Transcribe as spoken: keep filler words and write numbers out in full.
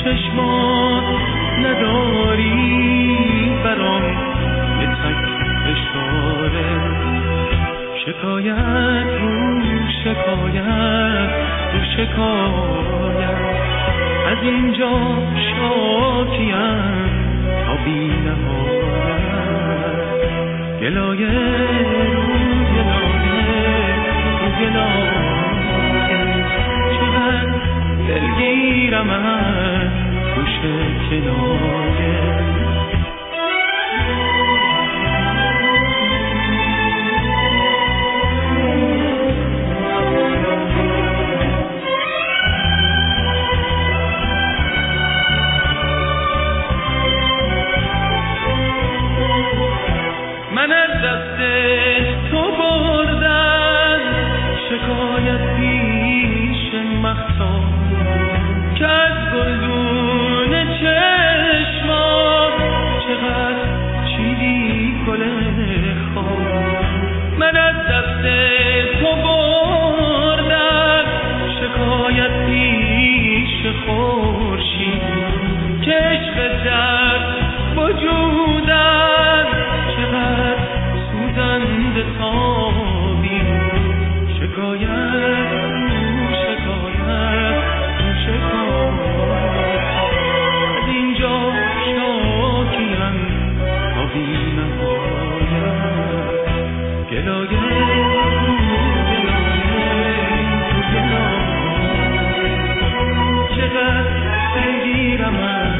چشمان نداری برام یه تک اشاره، شکایت رو شکایت رو شکایت، از اینجا شاکیم تا بی نهایت، گلایه رو گلایه رو گلایه، چقدر دلگیرم از گوش کنایه. من از دست تو بردم شکایت پیش مخصام، که از گلدون چشمات چقدر چیدی گل خواب. من از دست تو بردم شکایت پیش خورشید، که عشق در وجودم چقدر سوزنده تابی، شکایت رو شکایت رو شکایت، از اینجا شاکیم تا بی نهایت، گلایه رو گلایه رو گلایه، چقدر دلگیرم از